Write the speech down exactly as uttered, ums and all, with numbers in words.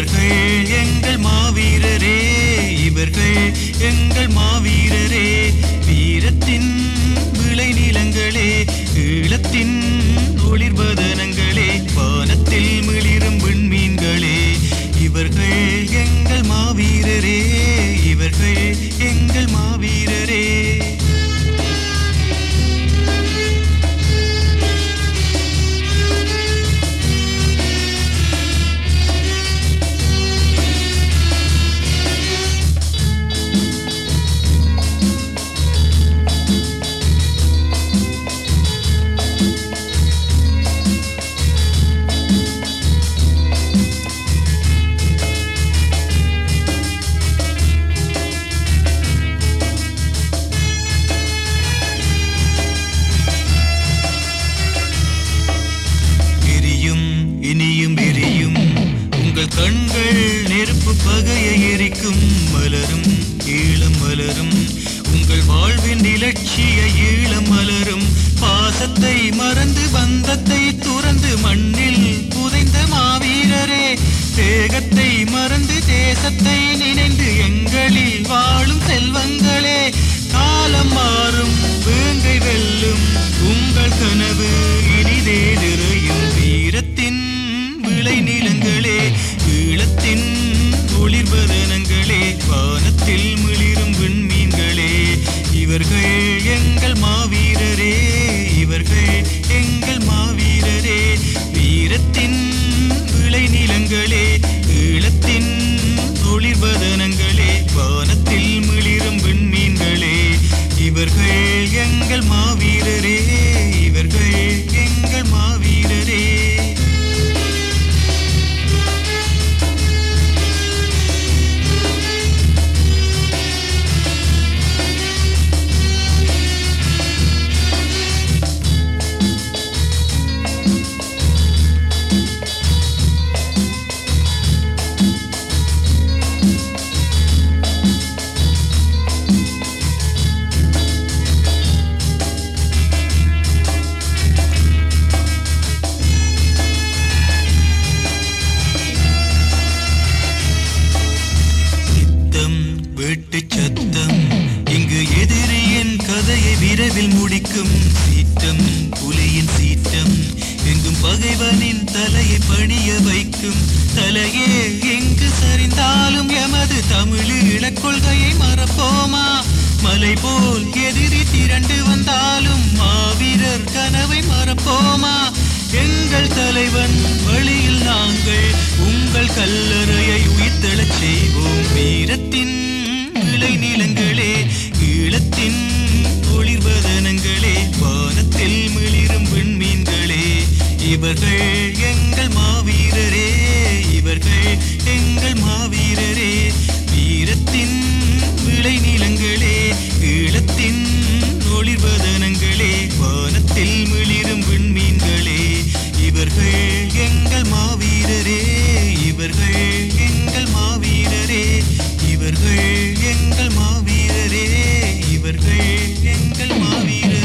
இவர்கள் எங்கள் மாவீரரே, இவர்கள் எங்கள் மாவீரரே. வீரத்தின் விளை நிலங்களே, ஈழத்தின் ஒளிர்வதனங்களே, வானத்தில் மிளிரும் விண்மீன்களே. இவர்கள் எங்கள் மாவீரரே, இவர்கள் எங்கள் மாவீரரே. இனியும் எரியும் உங்கள் கண்கள் நெருப்பு பகையை எரிக்கும். மலரும் ஈழம் மலரும் உங்கள் வாழ்வின் இலட்சிய ஈழம் மலரும். பாசத்தை மறந்து பந்தத்தை துறந்து மண்ணில் புதைந்த மாவீரரே, தேகத்தை மறந்து தேசத்தை நினைந்து எங்களில் வாழும் செல்வங்களே. காலம் மாறும் வேங்கை வெல்லும் உங்கள் கனவு இனிதே நிறையும். வீரத்தின் விளை நிலங்களே, ஈழத்தின் ஒளிர்வதனங்களே, வானத்தில் மிளிரும் விண்மீன்களே. இவர்கள் எங்கள் மாவீரரே, இவர்கள் எங்கள் மாவீரரே. வீரத்தின் விளை நிலங்களே, ஈழத்தின் ஒளிர்வதனங்களே, வானத்தில் மிளிரும் விண்மீன்களே. இவர்கள் எங்கள் மாவீரரே, இவர்கள் எங்கள் மாவீரரே. சத்தம் இங்கு எதிரியின் கதையை விரைவில் முடிக்கும். சீற்றம் புலியின் சீற்றம் எங்கும் பகைவனின் தலையை பணிய வைக்கும். தலையே எங்கு சரிந்தாலும் எமது தமிழீழ கொள்கையை மறப்போமா? மலை போல் எதிரி திரண்டு வந்தாலும் மாவீரர் கனவை மறப்போமா? எங்கள் தலைவன் வழியில் நாங்கள் உங்கள் கல்லறையை உயிர்த்தெழச் செய்வோம். வீரத்தின் விளை நிலங்களே, ஈழத்தின் ஒளிர்வதனங்களே, வானத்தில் மிளிரும் விண்மீன்களே. இவர்கள் எங்கள் மாவீரரே, இவர்கள் எங்கள் மாவீரரே. வீரத்தின் விளை நிலங்களே, ஈழத்தின் ஒளிர்வதனங்களே, வானத்தில் மிளிரும் விண்மீன்களே. இவர்கள் எங்கள் மாவீரரே, இவர்கள் எங்கள் மாவீரரே. இவர்கள் எங்கள் மாவீரரே, இவர்கள் எங்கள் மாவீரரே.